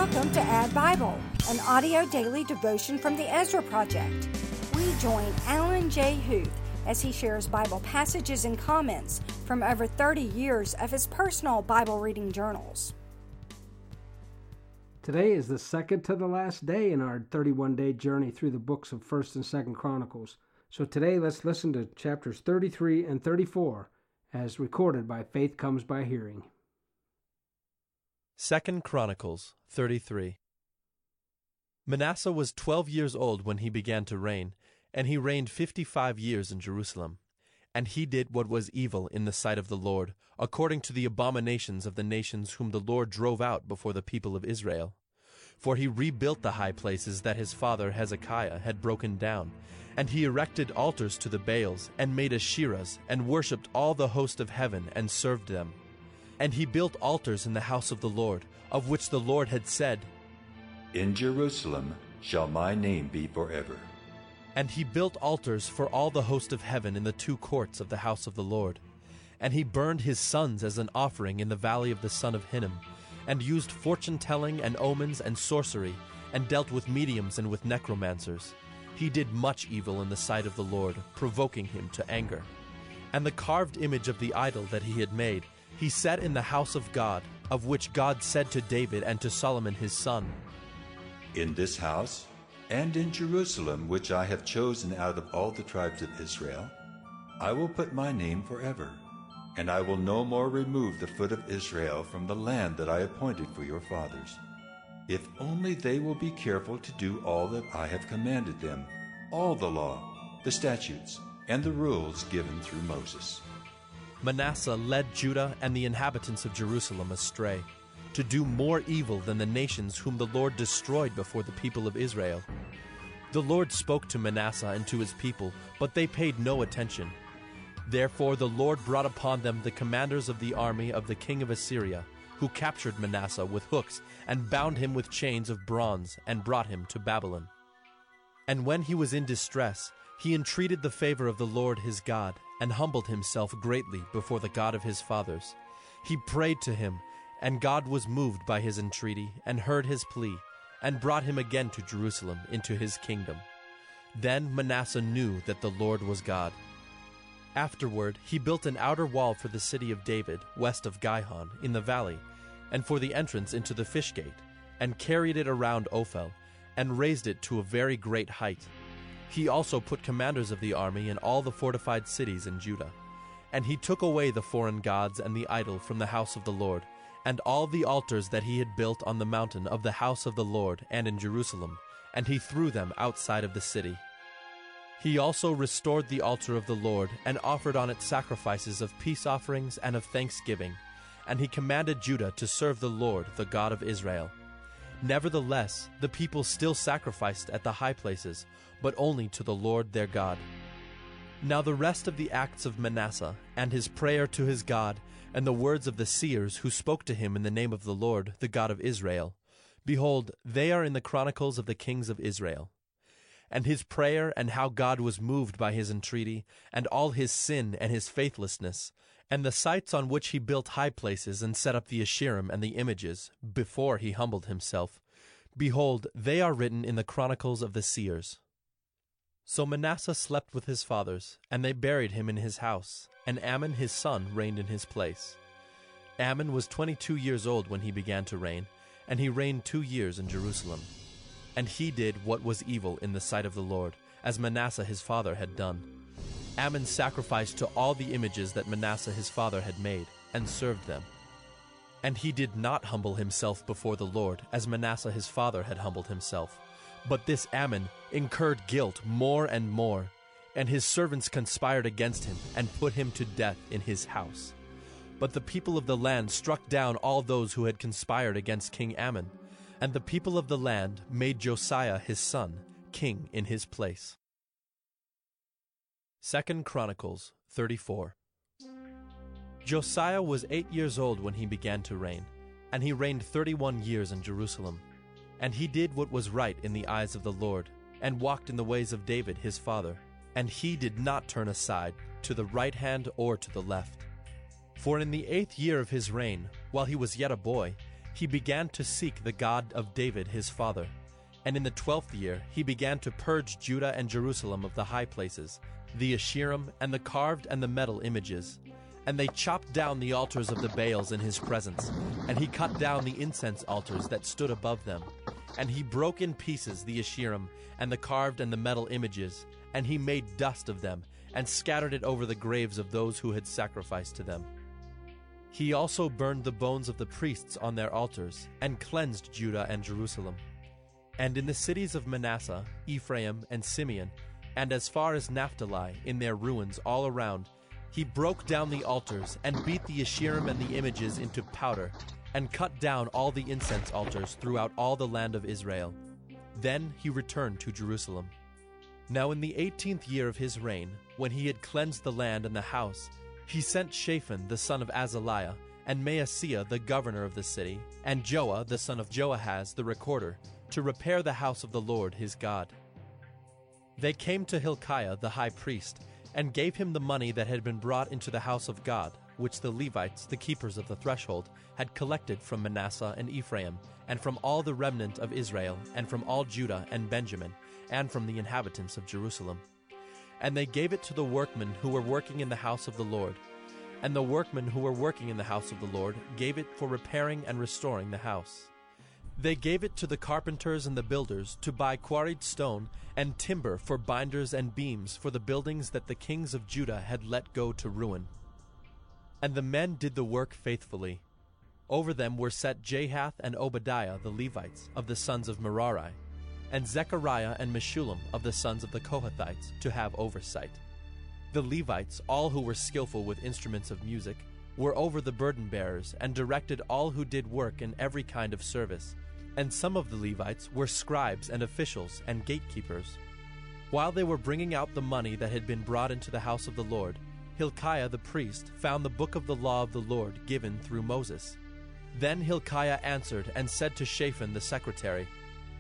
Welcome to Add Bible, an audio daily devotion from the Ezra Project. We join Alan J. Huth as he shares Bible passages and comments from over 30 years of his personal Bible reading journals. Today is the second to the last day in our 31-day journey through the books of 1st and 2nd Chronicles. So today let's listen to chapters 33 and 34 as recorded by Faith Comes by Hearing. 2 Chronicles 33. Manasseh was 12 years old when he began to reign, and he reigned 55 years in Jerusalem. And he did what was evil in the sight of the Lord, according to the abominations of the nations whom the Lord drove out before the people of Israel. For he rebuilt the high places that his father Hezekiah had broken down, and he erected altars to the Baals, and made Asherahs, and worshipped all the host of heaven, and served them. And he built altars in the house of the Lord, of which the Lord had said, In Jerusalem shall my name be forever. And he built altars for all the host of heaven in the two courts of the house of the Lord. And he burned his sons as an offering in the valley of the son of Hinnom, and used fortune-telling and omens and sorcery, and dealt with mediums and with necromancers. He did much evil in the sight of the Lord, provoking him to anger. And the carved image of the idol that he had made, he set in the house of God, of which God said to David and to Solomon his son, In this house, and in Jerusalem, which I have chosen out of all the tribes of Israel, I will put my name forever, and I will no more remove the foot of Israel from the land that I appointed for your fathers, if only they will be careful to do all that I have commanded them, all the law, the statutes, and the rules given through Moses. Manasseh led Judah and the inhabitants of Jerusalem astray, to do more evil than the nations whom the Lord destroyed before the people of Israel. The Lord spoke to Manasseh and to his people, but they paid no attention. Therefore the Lord brought upon them the commanders of the army of the king of Assyria, who captured Manasseh with hooks, and bound him with chains of bronze, and brought him to Babylon. And when he was in distress, he entreated the favor of the Lord his God, and humbled himself greatly before the God of his fathers. He prayed to him, and God was moved by his entreaty, and heard his plea, and brought him again to Jerusalem into his kingdom. Then Manasseh knew that the Lord was God. Afterward he built an outer wall for the city of David, west of Gihon, in the valley, and for the entrance into the fish gate, and carried it around Ophel, and raised it to a very great height. He also put commanders of the army in all the fortified cities in Judah. And he took away the foreign gods and the idol from the house of the Lord, and all the altars that he had built on the mountain of the house of the Lord and in Jerusalem, and he threw them outside of the city. He also restored the altar of the Lord, and offered on it sacrifices of peace offerings and of thanksgiving, and he commanded Judah to serve the Lord, the God of Israel. Nevertheless, the people still sacrificed at the high places, but only to the Lord their God. Now the rest of the acts of Manasseh, and his prayer to his God, and the words of the seers who spoke to him in the name of the Lord, the God of Israel, behold, they are in the chronicles of the kings of Israel. And his prayer, and how God was moved by his entreaty, and all his sin and his faithlessness, and the sites on which he built high places and set up the Asherim and the images, before he humbled himself, behold, they are written in the chronicles of the seers. So Manasseh slept with his fathers, and they buried him in his house, and Amon his son reigned in his place. Amon was 22 years old when he began to reign, and he reigned 2 years in Jerusalem. And he did what was evil in the sight of the Lord, as Manasseh his father had done. Amon sacrificed to all the images that Manasseh his father had made, and served them. And he did not humble himself before the Lord, as Manasseh his father had humbled himself. But this Amon incurred guilt more and more, and his servants conspired against him, and put him to death in his house. But the people of the land struck down all those who had conspired against King Amon, and the people of the land made Josiah his son king in his place. 2 Chronicles 34. Josiah was 8 years old when he began to reign, and he reigned 31 years in Jerusalem. And he did what was right in the eyes of the Lord, and walked in the ways of David his father. And he did not turn aside to the right hand or to the left. For in the 8th year of his reign, while he was yet a boy, he began to seek the God of David his father. And in the 12th year he began to purge Judah and Jerusalem of the high places, the Asherim, and the carved and the metal images. And they chopped down the altars of the Baals in his presence, and he cut down the incense altars that stood above them. And he broke in pieces the Asherim, and the carved and the metal images, and he made dust of them, and scattered it over the graves of those who had sacrificed to them. He also burned the bones of the priests on their altars, and cleansed Judah and Jerusalem. And in the cities of Manasseh, Ephraim, and Simeon, and as far as Naphtali, in their ruins all around, he broke down the altars, and beat the Asherim and the images into powder, and cut down all the incense altars throughout all the land of Israel. Then he returned to Jerusalem. Now in the 18th year of his reign, when he had cleansed the land and the house, he sent Shaphan the son of Azaliah, and Maaseiah the governor of the city, and Joah the son of Joahaz the recorder, to repair the house of the Lord his God. They came to Hilkiah the high priest, and gave him the money that had been brought into the house of God, which the Levites, the keepers of the threshold, had collected from Manasseh and Ephraim, and from all the remnant of Israel, and from all Judah and Benjamin, and from the inhabitants of Jerusalem. And they gave it to the workmen who were working in the house of the Lord. And the workmen who were working in the house of the Lord gave it for repairing and restoring the house. They gave it to the carpenters and the builders to buy quarried stone and timber for binders and beams for the buildings that the kings of Judah had let go to ruin. And the men did the work faithfully. Over them were set Jahath and Obadiah the Levites of the sons of Merari, and Zechariah and Meshullam of the sons of the Kohathites to have oversight. The Levites, all who were skillful with instruments of music, were over the burden bearers and directed all who did work in every kind of service. And some of the Levites were scribes and officials and gatekeepers. While they were bringing out the money that had been brought into the house of the Lord, Hilkiah the priest found the book of the law of the Lord given through Moses. Then Hilkiah answered and said to Shaphan the secretary,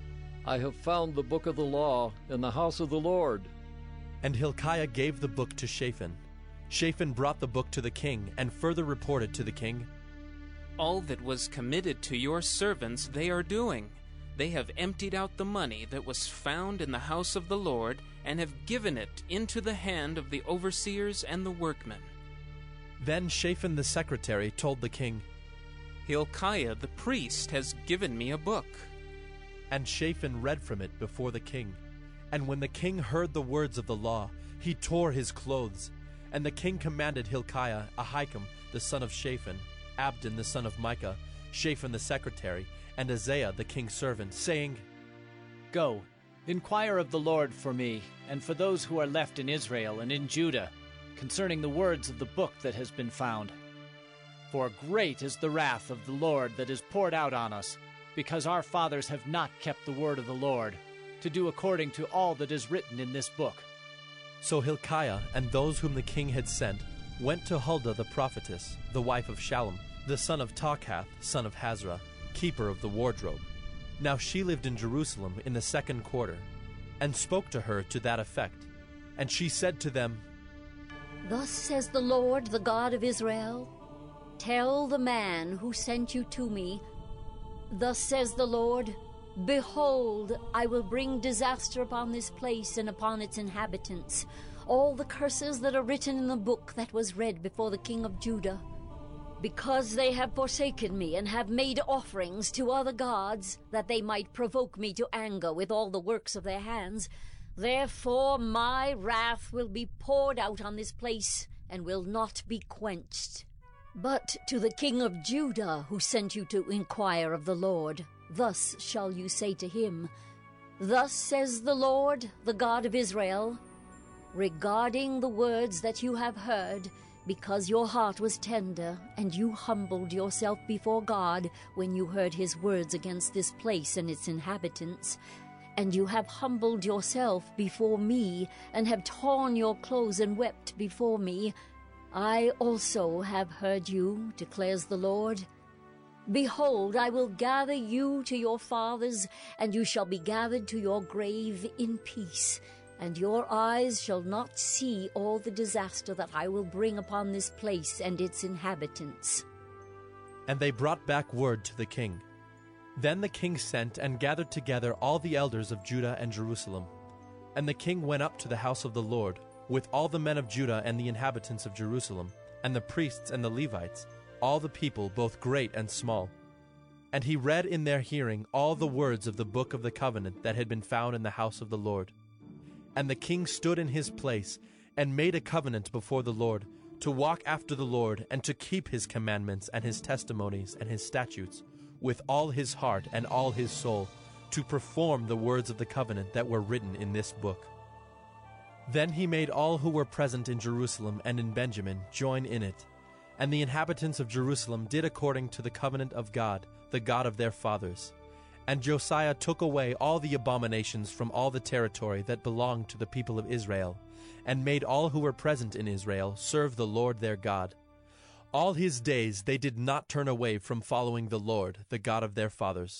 I have found the book of the law in the house of the Lord. And Hilkiah gave the book to Shaphan. Shaphan brought the book to the king and further reported to the king, All that was committed to your servants they are doing. They have emptied out the money that was found in the house of the Lord, and have given it into the hand of the overseers and the workmen. Then Shaphan the secretary told the king, Hilkiah the priest has given me a book. And Shaphan read from it before the king. And when the king heard the words of the law, he tore his clothes. And the king commanded Hilkiah, Ahikam the son of Shaphan, Abdon the son of Micah, Shaphan the secretary, and Isaiah the king's servant, saying, Go, inquire of the Lord for me, and for those who are left in Israel and in Judah, concerning the words of the book that has been found. For great is the wrath of the Lord that is poured out on us, because our fathers have not kept the word of the Lord, to do according to all that is written in this book. So Hilkiah and those whom the king had sent went to Huldah the prophetess, the wife of Shallum, the son of Tokhath, son of Hazra, keeper of the wardrobe. Now she lived in Jerusalem in the 2nd quarter, and spoke to her to that effect. And she said to them, Thus says the Lord, the God of Israel, Tell the man who sent you to me, Thus says the Lord, Behold, I will bring disaster upon this place and upon its inhabitants, all the curses that are written in the book that was read before the king of Judah. Because they have forsaken me and have made offerings to other gods, that they might provoke me to anger with all the works of their hands, therefore my wrath will be poured out on this place, and will not be quenched. But to the king of Judah, who sent you to inquire of the Lord, thus shall you say to him, Thus says the Lord, the God of Israel, regarding the words that you have heard, because your heart was tender, and you humbled yourself before God when you heard his words against this place and its inhabitants, and you have humbled yourself before me, and have torn your clothes and wept before me, I also have heard you, declares the Lord. Behold, I will gather you to your fathers, and you shall be gathered to your grave in peace, and your eyes shall not see all the disaster that I will bring upon this place and its inhabitants. And they brought back word to the king, Then the king sent and gathered together all the elders of Judah and Jerusalem. And the king went up to the house of the Lord, with all the men of Judah and the inhabitants of Jerusalem, and the priests and the Levites, all the people, both great and small. And he read in their hearing all the words of the book of the covenant that had been found in the house of the Lord. And the king stood in his place, and made a covenant before the Lord, to walk after the Lord, and to keep his commandments and his testimonies and his statutes, with all his heart and all his soul, to perform the words of the covenant that were written in this book. Then he made all who were present in Jerusalem and in Benjamin join in it. And the inhabitants of Jerusalem did according to the covenant of God, the God of their fathers. And Josiah took away all the abominations from all the territory that belonged to the people of Israel, and made all who were present in Israel serve the Lord their God. All his days they did not turn away from following the Lord, the God of their fathers.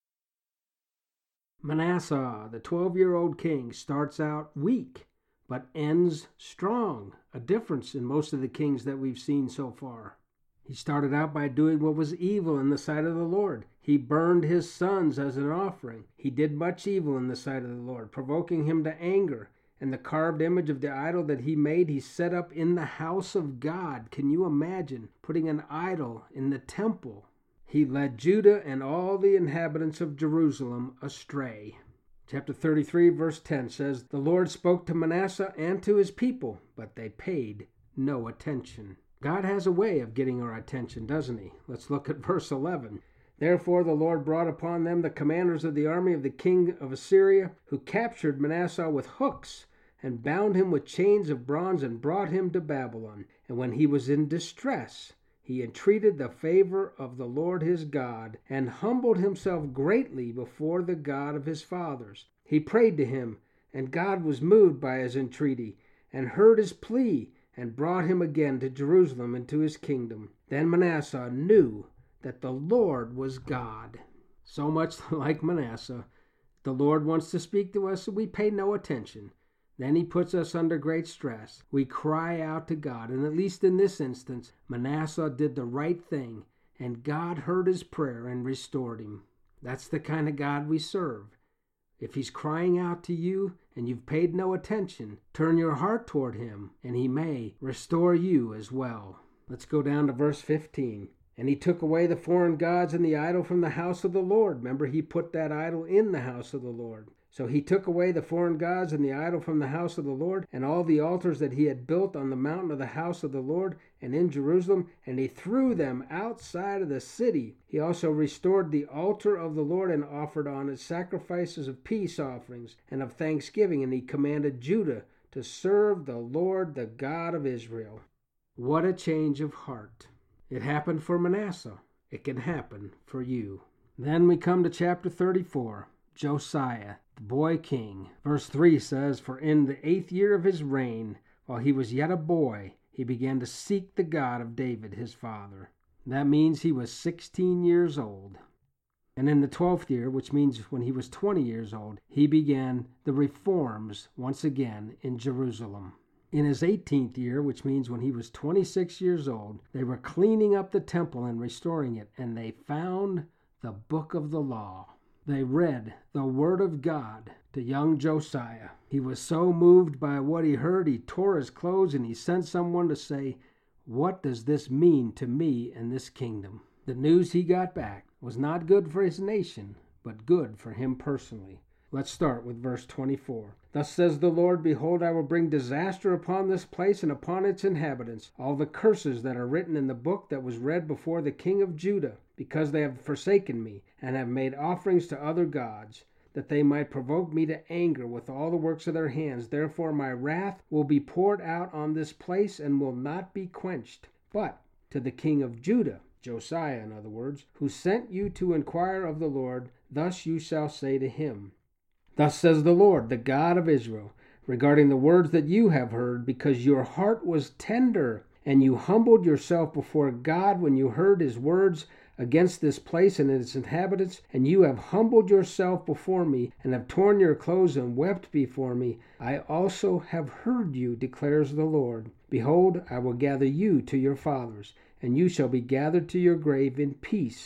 Manasseh, the 12-year-old king, starts out weak, but ends strong, a difference in most of the kings that we've seen so far. He started out by doing what was evil in the sight of the Lord. He burned his sons as an offering. He did much evil in the sight of the Lord, provoking him to anger. And the carved image of the idol that he made, he set up in the house of God. Can you imagine putting an idol in the temple? He led Judah and all the inhabitants of Jerusalem astray. Chapter 33, verse 10 says, "The Lord spoke to Manasseh and to his people, but they paid no attention." God has a way of getting our attention, doesn't he? Let's look at verse 11. "Therefore the Lord brought upon them the commanders of the army of the king of Assyria, who captured Manasseh with hooks, and bound him with chains of bronze, and brought him to Babylon. And when he was in distress, he entreated the favor of the Lord his God, and humbled himself greatly before the God of his fathers. He prayed to him, and God was moved by his entreaty, and heard his plea, and brought him again to Jerusalem and to his kingdom. Then Manasseh knew that the Lord was God." So much like Manasseh, the Lord wants to speak to us, and we pay no attention. Then he puts us under great stress. We cry out to God, and at least in this instance, Manasseh did the right thing, and God heard his prayer and restored him. That's the kind of God we serve. If he's crying out to you and you've paid no attention, turn your heart toward him, and he may restore you as well. Let's go down to verse 15. "And he took away the foreign gods and the idol from the house of the Lord." Remember, he put that idol in the house of the Lord. So he took away the foreign gods and the idol from the house of the Lord, and all the altars that he had built on the mountain of the house of the Lord and in Jerusalem, and he threw them outside of the city. He also restored the altar of the Lord, and offered on it sacrifices of peace offerings and of thanksgiving, and he commanded Judah to serve the Lord, the God of Israel. What a change of heart. It happened for Manasseh. It can happen for you. Then we come to chapter 34, Josiah, the boy king. Verse 3 says, "For in the 8th year of his reign, while he was yet a boy, he began to seek the God of David his father." That means he was 16 years old. And in the 12th year, which means when he was 20 years old, he began the reforms once again in Jerusalem. In his 18th year, which means when he was 26 years old, they were cleaning up the temple and restoring it, and they found the book of the law. They read the word of God to young Josiah. He was so moved by what he heard, he tore his clothes, and he sent someone to say, "What does this mean to me and this kingdom?" The news he got back was not good for his nation, but good for him personally. Let's start with verse 24. "Thus says the Lord, Behold, I will bring disaster upon this place and upon its inhabitants, all the curses that are written in the book that was read before the king of Judah, because they have forsaken me, and have made offerings to other gods, that they might provoke me to anger with all the works of their hands. Therefore my wrath will be poured out on this place, and will not be quenched. But to the king of Judah," Josiah in other words, "who sent you to inquire of the Lord, thus you shall say to him, Thus says the Lord, the God of Israel, regarding the words that you have heard, because your heart was tender, and you humbled yourself before God when you heard his words against this place and its inhabitants, and you have humbled yourself before me, and have torn your clothes and wept before me. I also have heard you, declares the Lord. Behold, I will gather you to your fathers, and you shall be gathered to your grave in peace.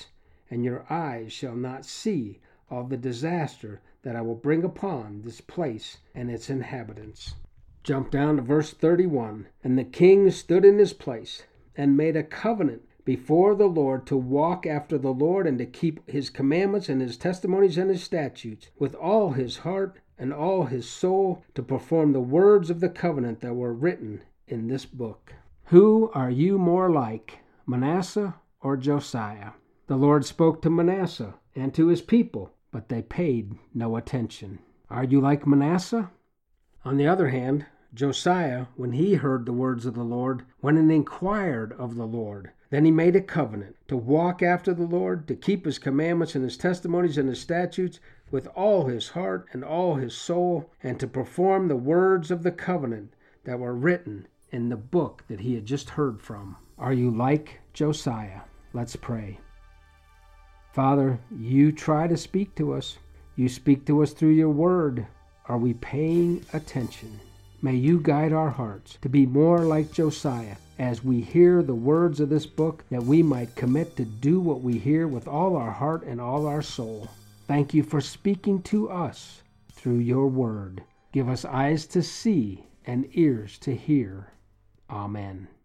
and your eyes shall not see all the disaster that I will bring upon this place and its inhabitants. Jump down to verse 31. And the king stood in his place and made a covenant before the Lord to walk after the Lord and to keep his commandments and his testimonies and his statutes with all his heart and all his soul, to perform the words of the covenant that were written in this book. Who are you more like, Manasseh or Josiah? The Lord spoke to Manasseh and to his people, but they paid no attention. Are you like Manasseh? On the other hand, Josiah, when he heard the words of the Lord, went and inquired of the Lord. Then he made a covenant to walk after the Lord, to keep his commandments and his testimonies and his statutes with all his heart and all his soul, and to perform the words of the covenant that were written in the book that he had just heard from. Are you like Josiah? Let's pray. Father, you try to speak to us. You speak to us through your word. Are we paying attention? May you guide our hearts to be more like Josiah as we hear the words of this book, that we might commit to do what we hear with all our heart and all our soul. Thank you for speaking to us through your word. Give us eyes to see and ears to hear. Amen.